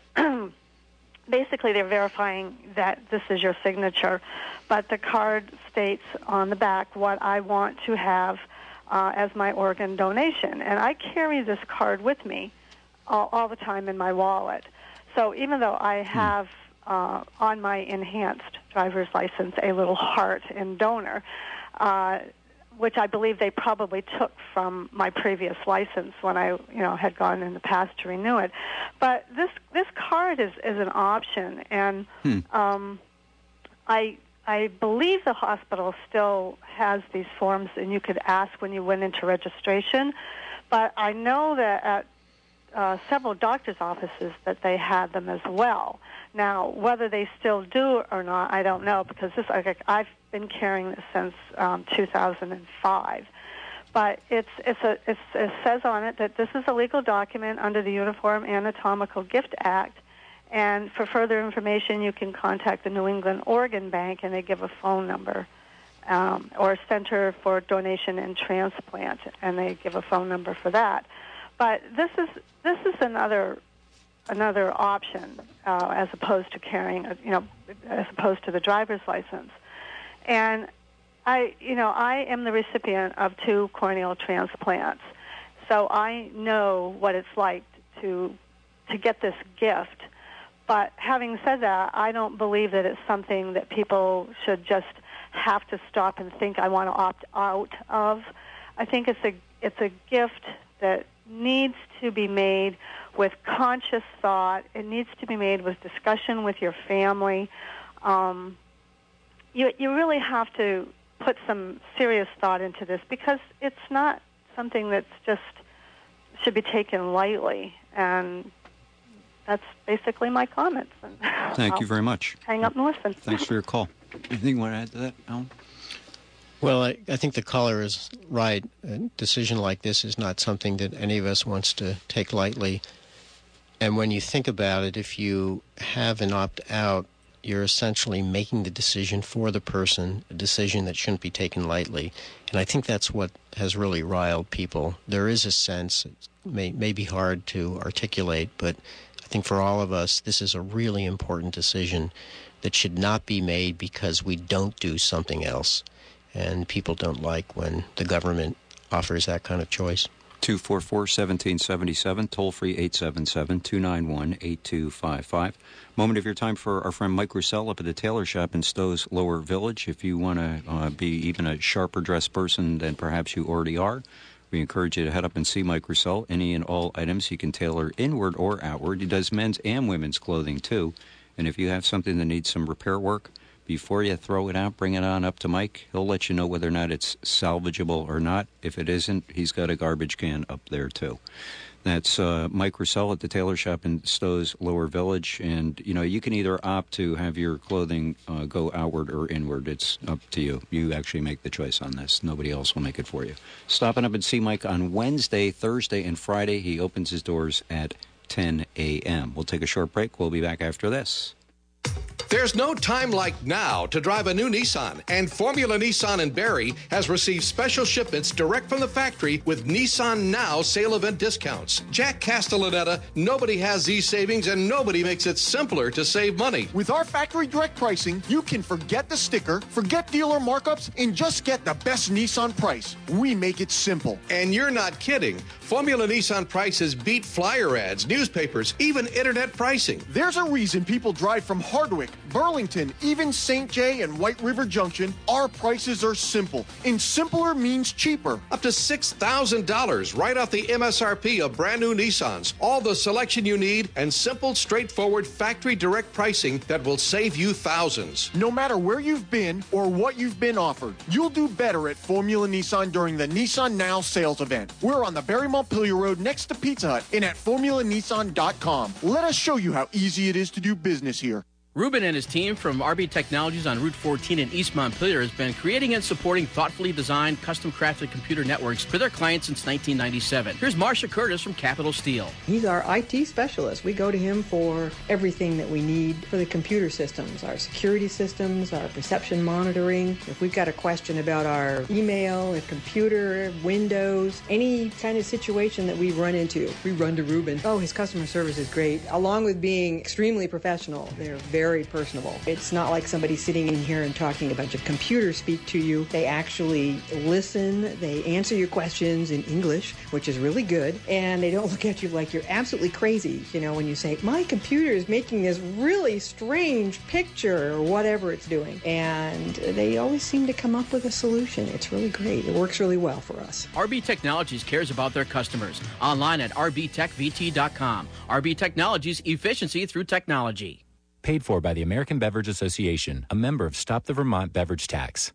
basically they're verifying that this is your signature, but the card states on the back what I want to have uh, as my organ donation, and I carry this card with me all, all the time in my wallet. So even though I have uh, on my enhanced driver's license a little heart in donor, uh, which I believe they probably took from my previous license when I, you know, had gone in the past to renew it. But this this card is, is an option, and hmm. um, I I believe the hospital still has these forms, and you could ask when you went into registration. But I know that at uh, several doctors' offices that they had them as well. Now, whether they still do or not, I don't know, because this like, I've been carrying this since um, two thousand five. But it's, it's a, it's, it says on it that this is a legal document under the Uniform Anatomical Gift Act. And for further information, you can contact the New England Organ Bank, and they give a phone number, um, or Center for Donation and Transplant, and they give a phone number for that. But this is this is another another option uh, as opposed to carrying, a, you know, as opposed to the driver's license. And I, you know, I am the recipient of two corneal transplants, so I know what it's like to to get this gift. But having said that, I don't believe that it's something that people should just have to stop and think, I want to opt out of. I think it's a it's a gift that needs to be made with conscious thought. It needs to be made with discussion with your family. Um, you you really have to put some serious thought into this, because it's not something that's just should be taken lightly. And that's basically my comments. Thank I'll you very much. Hang up and listen. Thanks for your call. Anything you want to add to that, Alan? Well, I, I think the caller is right. A decision like this is not something that any of us wants to take lightly. And when you think about it, if you have an opt-out, you're essentially making the decision for the person, a decision that shouldn't be taken lightly. And I think that's what has really riled people. There is a sense, it may, may be hard to articulate, but I think for all of us, this is a really important decision that should not be made because we don't do something else. And people don't like when the government offers that kind of choice. two four four, one seven seven seven, toll-free eight seven seven, two nine one, eight two five five. Moment of your time for our friend Mike Roussel up at the tailor shop in Stowe's Lower Village. If you want to uh, be even a sharper dressed person than perhaps you already are, we encourage you to head up and see Mike Roussel. Any and all items he can tailor inward or outward. He does men's and women's clothing, too. And if you have something that needs some repair work, before you throw it out, bring it on up to Mike. He'll let you know whether or not it's salvageable or not. If it isn't, he's got a garbage can up there, too. That's uh, Mike Roussel at the tailor shop in Stowe's Lower Village. And, you know, you can either opt to have your clothing uh, go outward or inward. It's up to you. You actually make the choice on this. Nobody else will make it for you. Stopping up and see Mike on Wednesday, Thursday, and Friday. He opens his doors at ten a.m. We'll take a short break. We'll be back after this. There's no time like now to drive a new Nissan, and Formula Nissan in Barrie has received special shipments direct from the factory with Nissan Now sale event discounts. Jack Castellaneta, nobody has these savings and nobody makes it simpler to save money. With our factory direct pricing, you can forget the sticker, forget dealer markups, and just get the best Nissan price. We make it simple. And you're not kidding. Formula Nissan prices beat flyer ads, newspapers, even internet pricing. There's a reason people drive from Hardwick, Burlington, even Saint Jay and White River Junction. Our prices are simple, and simpler means cheaper. Up to six thousand dollars right off the M S R P of brand new Nissans. All the selection you need and simple, straightforward factory direct pricing that will save you thousands. No matter where you've been or what you've been offered, you'll do better at Formula Nissan during the Nissan Now sales event. We're on the Barrie Montpelier Road next to Pizza Hut and at formula nissan dot com. Let us show you how easy it is to do business here. Ruben and his team from R B Technologies on Route fourteen in East Montpelier has been creating and supporting thoughtfully designed, custom-crafted computer networks for their clients since nineteen ninety-seven. Here's Marcia Curtis from Capital Steel. He's our I T specialist. We go to him for everything that we need for the computer systems, our security systems, our reception monitoring. If we've got a question about our email, a computer, Windows, any kind of situation that we run into, we run to Ruben. Oh, his customer service is great. Along with being extremely professional, they're very Very personable. It's not like somebody sitting in here and talking a bunch of computer speak to you. They actually listen. They answer your questions in English, which is really good. And they don't look at you like you're absolutely crazy, you know, when you say, my computer is making this really strange picture or whatever it's doing. And they always seem to come up with a solution. It's really great. It works really well for us. R B Technologies cares about their customers. Online at r b tech v t dot com. R B Technologies, efficiency through technology. Paid for by the American Beverage Association, a member of Stop the Vermont Beverage Tax.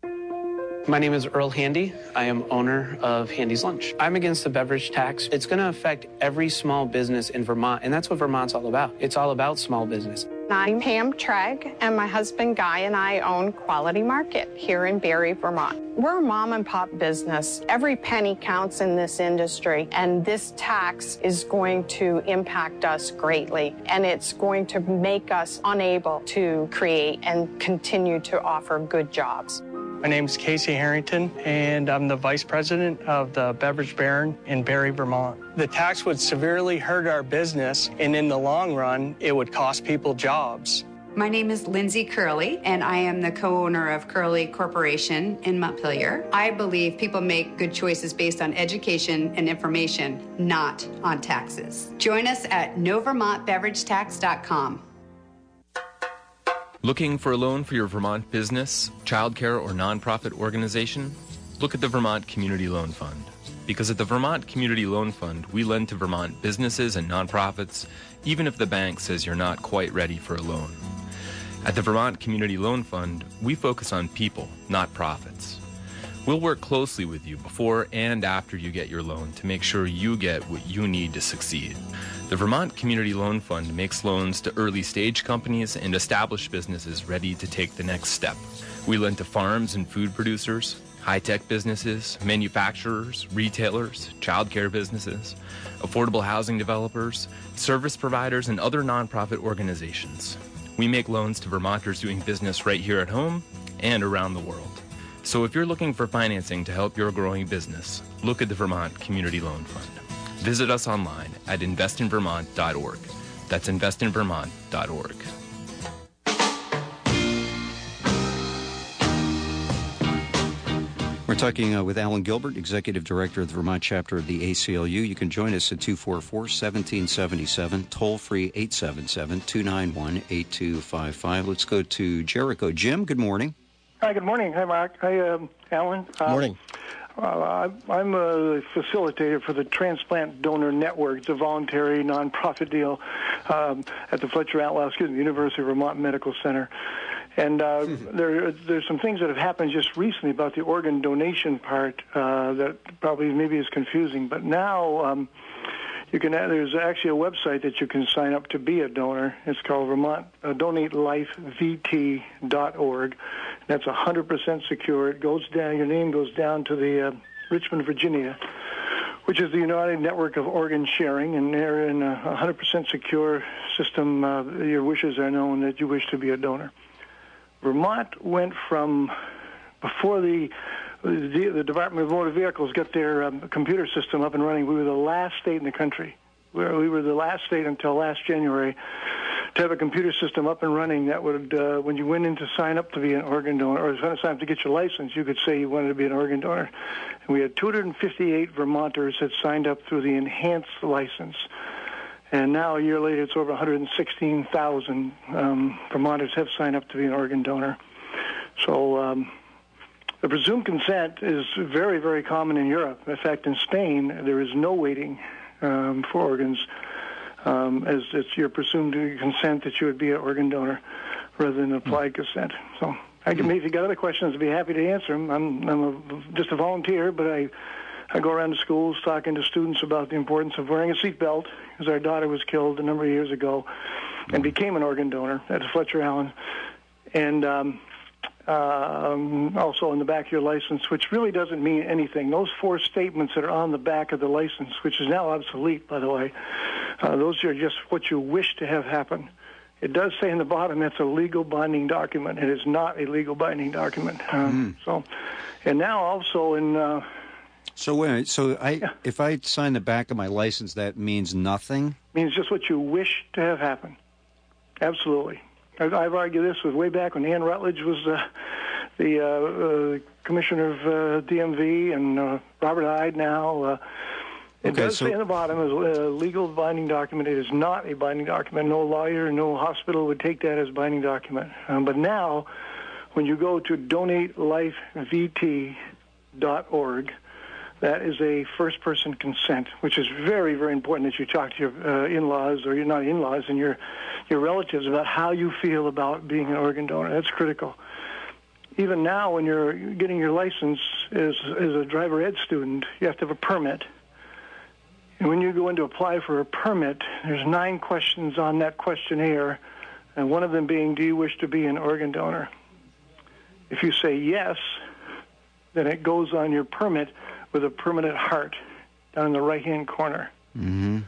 My name is Earl Handy. I am owner of Handy's Lunch. I'm against the beverage tax. It's going to affect every small business in Vermont, and that's what Vermont's all about. It's all about small business. I'm Pam Treg, and my husband Guy and I own Quality Market here in Barre, Vermont. We're a mom and pop business. Every penny counts in this industry, and this tax is going to impact us greatly, and it's going to make us unable to create and continue to offer good jobs. My name is Casey Harrington, and I'm the Vice President of the Beverage Baron in Barre, Vermont. The tax would severely hurt our business, and in the long run, it would cost people jobs. My name is Lindsay Curley, and I am the co-owner of Curley Corporation in Montpelier. I believe people make good choices based on education and information, not on taxes. Join us at no vermont beverage tax dot com. Looking for a loan for your Vermont business, childcare, or nonprofit organization? Look at the Vermont Community Loan Fund. Because at the Vermont Community Loan Fund, we lend to Vermont businesses and nonprofits, even if the bank says you're not quite ready for a loan. At the Vermont Community Loan Fund, we focus on people, not profits. We'll work closely with you before and after you get your loan to make sure you get what you need to succeed. The Vermont Community Loan Fund makes loans to early-stage companies and established businesses ready to take the next step. We lend to farms and food producers, high-tech businesses, manufacturers, retailers, childcare businesses, affordable housing developers, service providers, and other nonprofit organizations. We make loans to Vermonters doing business right here at home and around the world. So if you're looking for financing to help your growing business, look at the Vermont Community Loan Fund. Visit us online at invest in vermont dot org. That's invest in vermont dot org. We're talking uh, with Alan Gilbert, Executive Director of the Vermont Chapter of the A C L U. You can join us at two four four, one seven seven seven, toll-free eight seven seven, two nine one, eight two five five. Let's go to Jericho. Jim, good morning. Hi, good morning. Hi, Mark. Hi, um, Alan. Uh, morning. Uh, I'm a facilitator for the Transplant Donor Network. It's a voluntary, nonprofit deal um, at the Fletcher Atlas, excuse me, University of Vermont Medical Center. And uh, mm-hmm. there, there's some things that have happened just recently about the organ donation part uh, that probably maybe is confusing. But now um, you can. There's actually a website that you can sign up to be a donor. It's called Vermont uh, Donate Life V T dot org. That's one hundred percent secure. It goes down. Your name goes down to the uh, Richmond, Virginia, which is the United Network of Organ Sharing, and they're in a one hundred percent secure system. Uh, your wishes are known that you wish to be a donor. Vermont went from before the the, the Department of Motor Vehicles got their um, computer system up and running. We were the last state in the country. We were, we were the last state until last January to have a computer system up and running that would, uh, when you went in to sign up to be an organ donor, or sign up to get your license, you could say you wanted to be an organ donor. And we had two hundred fifty-eight Vermonters that signed up through the enhanced license. And now, a year later, it's over one hundred sixteen thousand um, Vermonters have signed up to be an organ donor. So um, the presumed consent is very, very common in Europe. In fact, in Spain, there is no waiting um, for organs. Um, as it's your presumed consent that you would be an organ donor rather than applied mm. consent. So, I can, if you got other questions, I'd be happy to answer them. I'm, I'm a, just a volunteer, but I, I go around to schools talking to students about the importance of wearing a seatbelt, because our daughter was killed a number of years ago and became an organ donor at Fletcher Allen. And um, um, also on the back of your license, which really doesn't mean anything. Those four statements that are on the back of the license, which is now obsolete, by the way, Uh, those are just what you wish to have happen. It does say in the bottom that's a legal binding document. It is not a legal binding document. Uh, mm. So, and now also in. Uh, so wait, so I yeah. if I sign the back of my license, that means nothing. Means just what you wish to have happen. Absolutely. I've, I've argued this with way back when Ann Rutledge was uh, the uh, uh, commissioner of uh, D M V, and uh, Robert Hyde now. Uh, It okay, does so, say in the bottom is a legal binding document. It is not a binding document. No lawyer, no hospital would take that as a binding document. Um, but now, when you go to donate life V T dot org, that is a first-person consent, which is very, very important that you talk to your uh, in-laws, or you're not in-laws, and your your relatives about how you feel about being an organ donor. That's critical. Even now, when you're getting your license as, as a driver ed student, you have to have a permit. And when you go in to apply for a permit, there's nine questions on that questionnaire, and one of them being, do you wish to be an organ donor? If you say yes, then it goes on your permit with a permanent heart down in the right-hand corner. Mm-hmm.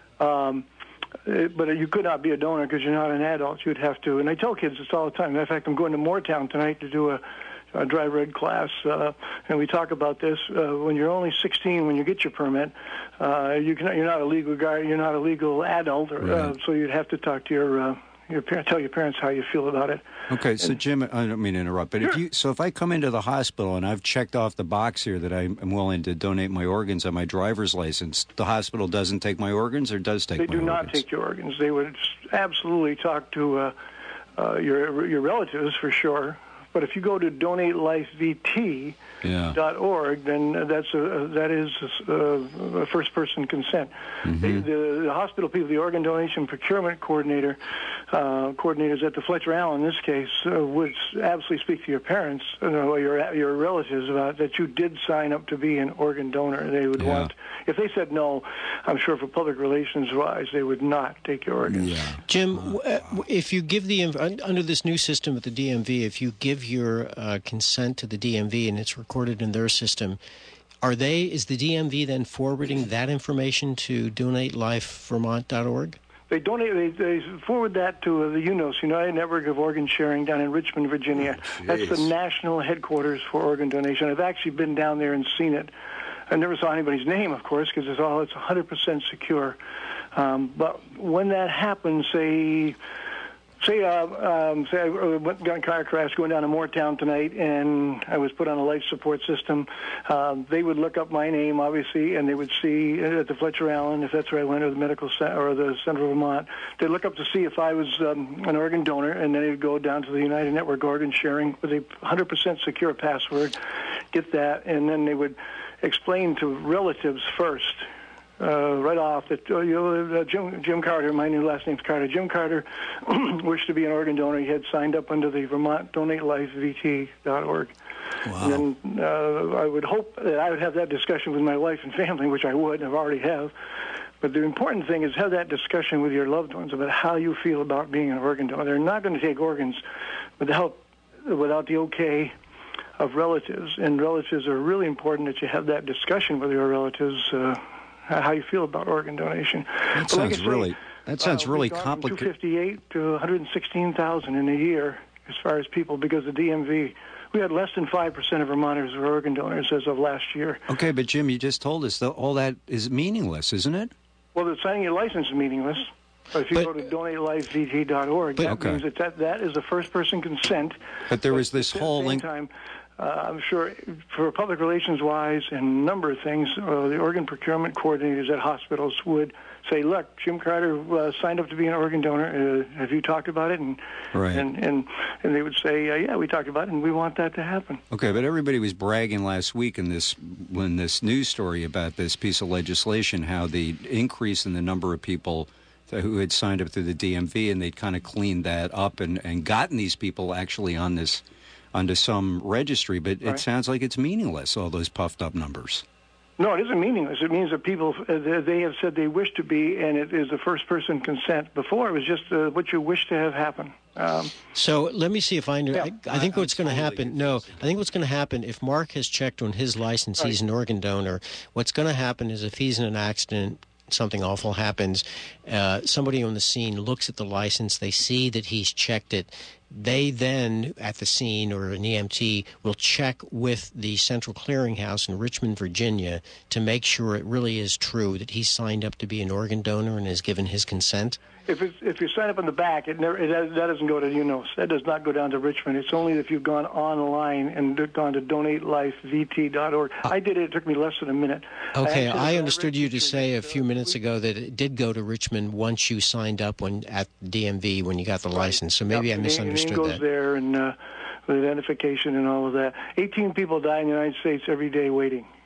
Um, but you could not be a donor because you're not an adult. You'd have to, and I tell kids this all the time. In fact, I'm going to Moortown tonight to do a, a driver ed class, uh, and we talk about this. Uh, when you're only sixteen, when you get your permit, uh, you can, you're not a legal guy, you're not a legal adult, or, Right. uh, so you'd have to talk to your uh, your parents, tell your parents how you feel about it. Okay, so Jim, I don't mean to interrupt, but if you so if I come into the hospital and I've checked off the box here that I'm willing to donate my organs on my driver's license, the hospital doesn't take my organs or does take They my do organs? not take your organs. They would absolutely talk to uh, uh, your your relatives for sure. But if you go to donate life v t dot org, then that's a, that is a, a first-person consent. Mm-hmm. The, the, the hospital people, the organ donation procurement coordinator, uh, coordinators at the Fletcher Allen, in this case, uh, would absolutely speak to your parents, you know, or your your relatives about that you did sign up to be an organ donor. They would Yeah. want, if they said no, I'm sure for public relations wise, they would not take your organs. Jim, w- uh, if you give the un- under this new system with the D M V, if you give your uh, consent to the D M V and it's recorded in their system, are they? Is the D M V then forwarding that information to donate life vermont dot org? They donate. They, they forward that to uh, the U N O S, United Network of Organ Sharing, down in Richmond, Virginia. That's the national headquarters for organ donation. I've actually been down there and seen it. I never saw anybody's name, of course, because it's all it's one hundred percent secure. Um, but when that happens, say. Say, uh, um, say I went, got in a car crash going down to Moortown tonight, and I was put on a life support system. Um, they would look up my name, obviously, and they would see at the Fletcher Allen, if that's where I went, or the medical center, or the Central Vermont. They'd look up to see if I was um, an organ donor, and then they'd go down to the United Network Organ Sharing with a one hundred percent secure password, get that, and then they would explain to relatives first. Uh, right off that uh, you know, uh, Jim, Jim Carter, my new last name's Carter. Jim Carter wished to be an organ donor. He had signed up under the Vermont Donate Life v t dot org. Wow. And then uh, I would hope that I would have that discussion with my wife and family, which I would, and I already have. But the important thing is have that discussion with your loved ones about how you feel about being an organ donor. They're not going to take organs without without the okay of relatives, and relatives are really important that you have that discussion with your relatives. Uh, how you feel about organ donation. That But like sounds I say, really that sounds uh, really we've gone from complicated. two fifty-eight to one hundred sixteen thousand in a year as far as people, because the D M V, we had less than five percent of Vermonters were organ donors as of last year. Okay, but Jim, you just told us that all that is meaningless, isn't it? Well, the signing your license is meaningless. But if you go to donate life v t dot org, that okay. means that, that that is a first-person consent. But there was this at the whole same link. time, Uh, I'm sure for public relations wise and a number of things, uh, the organ procurement coordinators at hospitals would say, look, Jim Carter uh, signed up to be an organ donor. Uh, have you talked about it? And, Right. and, and, and they would say, uh, yeah, we talked about it, and we want that to happen. Okay, but everybody was bragging last week in this when this news story about this piece of legislation, how the increase in the number of people who had signed up through the D M V, and they'd kind of cleaned that up and, and gotten these people actually on this onto some registry, but Right. it sounds like it's meaningless, all those puffed up numbers. No, it isn't meaningless. It means that people, uh, they have said they wish to be, and it is a first-person consent. Before, it was just uh, what you wish to have happen. Um, So let me see if I know. Yeah. I, I think what's going to happen. No, I think what's going to happen if Mark has checked on his license, he's an organ donor. What's going to happen is if he's in an accident, something awful happens, uh, somebody on the scene looks at the license, they see that he's checked it. They then, at the scene, or an E M T, will check with the Central Clearinghouse in Richmond, Virginia, to make sure it really is true that he signed up to be an organ donor and has given his consent. If it's, if you sign up in the back, it never it, does- that doesn't go to U N O S. That does not go down to Richmond. It's only if you've gone online and d- gone to donate life v t dot org. I did it. It took me less than a minute. Okay, actually I got understood you to say a few minutes ago that it did go to Richmond once you signed up when at D M V when you got the license. So maybe Yep, I your name- misunderstood your name goes that. there and uh, with identification and all of that. eighteen people die in the United States every day waiting.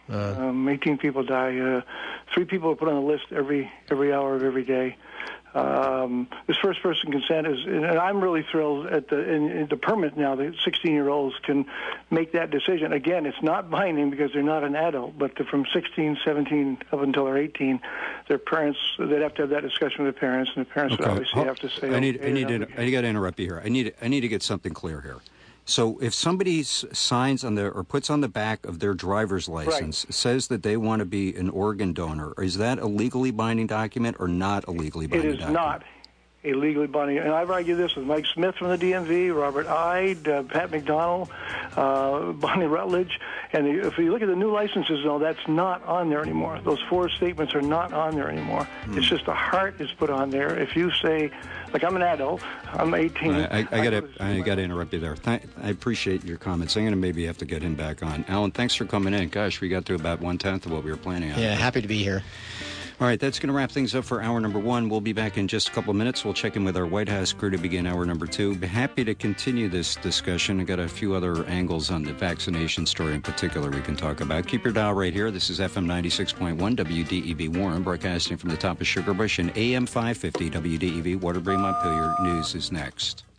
Uh, Um, eighteen people die. Uh, three people are put on the list every every hour of every day. Um, this first-person consent is, and I'm really thrilled at the in, in the permit now. The sixteen-year-olds can make that decision. Again, it's not binding because they're not an adult, but they're from sixteen, seventeen up until they're eighteen, their parents, they'd have to have that discussion with the parents, and the parents would obviously Hold- have to say, I need, okay, I need or to, not. I got to interrupt you here. I need, I need to get something clear here. So, if somebody s- signs on the or puts on the back of their driver's license says that they want to be an organ donor, is that a legally binding document or not a legally It binding is document? not a legally binding. And I've argued this with Mike Smith from the D M V, Robert Ide, uh, Pat McDonald, uh, Bonnie Rutledge. And the, if you look at the new licenses, though, that's not on there anymore. Those four statements are not on there anymore. Hmm. It's just a heart is put on there. If you say, like, I'm an adult, I'm eighteen. I, I, I got to, I got to interrupt you there. Th- I appreciate your comments. I'm going to maybe have to get him back on. Alan, thanks for coming in. Gosh, we got to about one tenth of what we were planning on. Yeah, happy to be here. All right, that's going to wrap things up for hour number one. We'll be back in just a couple of minutes. We'll check in with our White House crew to begin hour number two. Be happy to continue this discussion. I've got a few other angles on the vaccination story in particular we can talk about. Keep your dial right here. This is F M ninety-six point one W D E V Warren, broadcasting from the top of Sugar Bush, and A M five fifty W D E V Waterbury Montpelier. News is next.